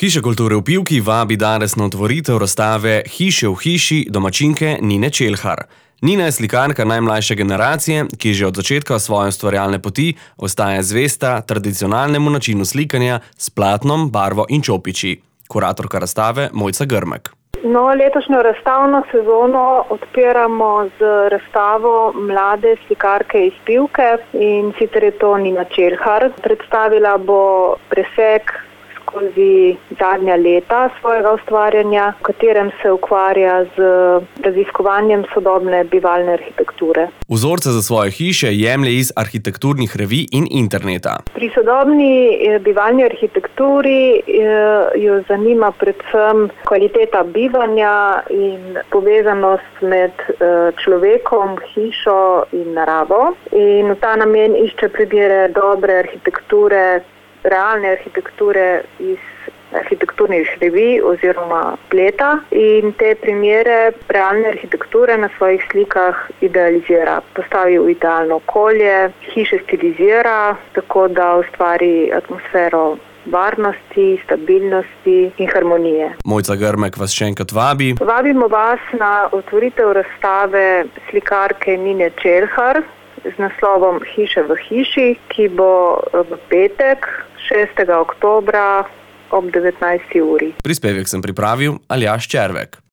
Hiša kulture v Pivki vabi danes na otvoritev razstave Hiše v hiši domačinke Nine Čelhar. Nina je slikarka najmlajše generacije, ki že od začetka svoje ustvarjalne poti ostaja zvesta tradicionalnemu načinu slikanja s platnom, barvo in čopiči. Kuratorka razstave Mojca Grmek. Letošnjo razstavno sezono odpiramo z razstavo mlade slikarke iz Pivke, in sicer je to Nina Čelhar. Predstavila bo presek skozi zadnja leta svojega ustvarjanja, v katerem se ukvarja z raziskovanjem sodobne bivalne arhitekture. Vzorce za svoje hiše jemlje iz arhitekturnih revij in interneta. Pri sodobni bivalni arhitekturi jo zanima predvsem kvaliteta bivanja in povezanost med človekom, hišo in naravo. In v ta namen išče primere dobre arhitekture, realne arhitekture iz arhitekturnih revij oziroma spleta, in te primere realne arhitekture na svojih slikah idealizira. Postavi v idealno okolje, hiše stilizira, tako da ustvari atmosfero varnosti, stabilnosti in harmonije. Mojca Grmek vas še enkrat vabi. Vabimo vas na otvoritev razstave slikarke Nine Čelhar z naslovom Hiše v hiši, ki bo v petek, 6. oktobra ob 19. uri. Prispevek sem pripravil Aljaž Červek.